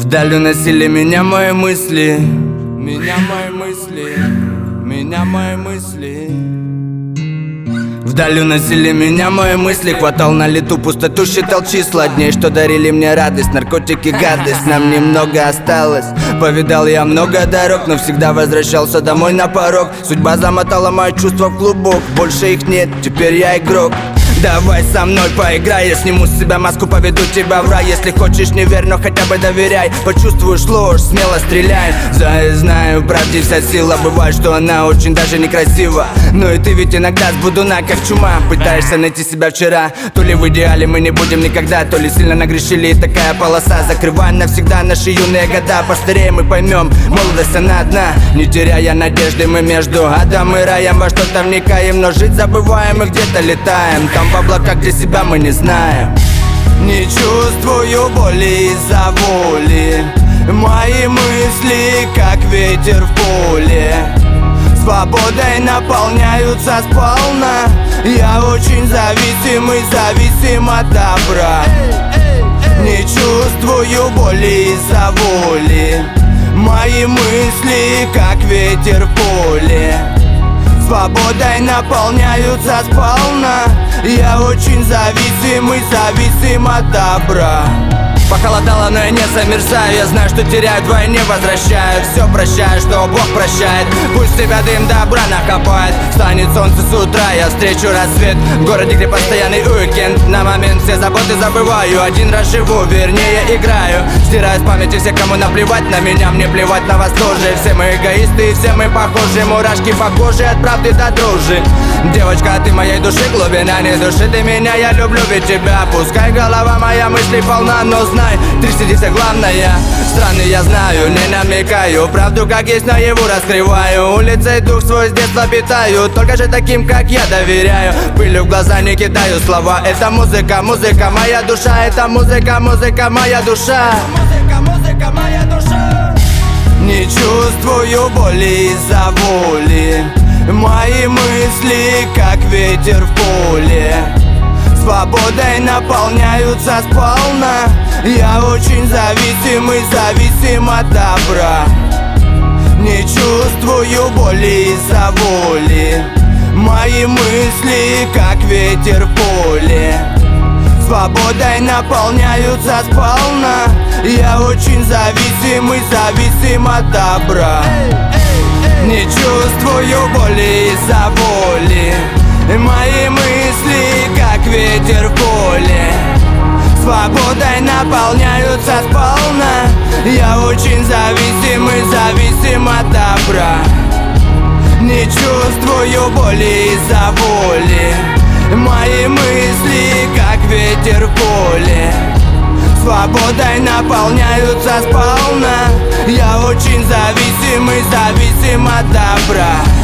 Вдаль уносили меня мои мысли, меня мои мысли, меня мои мысли. Вдаль уносили меня мои мысли. Хватал на лету пустоту, считал числа дней, что дарили мне радость. Наркотики, гадость, нам немного осталось. Повидал я много дорог, но всегда возвращался домой на порог. Судьба замотала мои чувства в клубок. Больше их нет, теперь я игрок. Давай со мной поиграй, я сниму с себя маску, поведу тебя в рай. Если хочешь, не верь, но хотя бы доверяй. Почувствуешь ложь, смело стреляй. Знаю, в правде вся сила. Бывает, что она очень даже некрасива. Но и ты ведь иногда с будуна, как чума. Пытаешься найти себя вчера. То ли в идеале мы не будем никогда, то ли сильно нагрешили, и такая полоса. Закрывай навсегда наши юные года. Постареем и поймем, молодость она одна. Не теряя надежды, мы между адом и раем во что-то вникаем, но жить забываем и где-то летаем. Там в облаках, где себя мы не знаем. Не чувствую боли из-за воли. Мои мысли, как ветер в поле, свободой наполняются сполна. Я очень зависимый, зависим от добра. Не чувствую боли из-за воли. Мои мысли, как ветер в поле, свободой наполняются сполна. Я очень зависимый, зависим от добра. Похолодало, но я не замерзаю. Я знаю, что теряю, вдвойне возвращаю. Все прощаю, что Бог прощает. Пусть тебя дым добра накопает. Встанет солнце с утра, я встречу рассвет в городе, где постоянный уикенд. На момент все заботы забываю. Один раз живу, вернее играю. Стираю с памяти все, кому наплевать на меня. Мне плевать на вас тоже. Все мы эгоисты и все мы похожи. Мурашки по коже от правды до дрожи. Девочка, ты моей души, глубина не души ты меня. Я люблю ведь тебя. Пускай голова моя мыслей полна, но знай, ты сиди, все главное. Страны я знаю, не намекаю. Правду как есть наяву раскрываю. Улицей дух свой с детства питаю. Только же таким, как я, доверяю. Пылью в глаза не кидаю слова. Это музыка, музыка, моя душа. Это музыка, музыка, моя душа. Музыка, музыка, моя душа. Не чувствую боли из-за воли. Мои мысли, как ветер в поле, свободой наполняются сполна. Я очень зависимый, зависим от добра. Не чувствую боли из-за воли. Мои мысли, как ветер в поле, свободой наполняются сполна. Я очень зависимый, зависим от добра. Не чувствую боли из-за воли. Мои мысли, как ветер в поле, свободой наполняются сполна. Я очень зависимый, зависим от добра. Не чувствую боли из-за воли. Мои мысли, как ветер в поле, свободой наполняются сполна. Я очень зависимый, зависим от добра.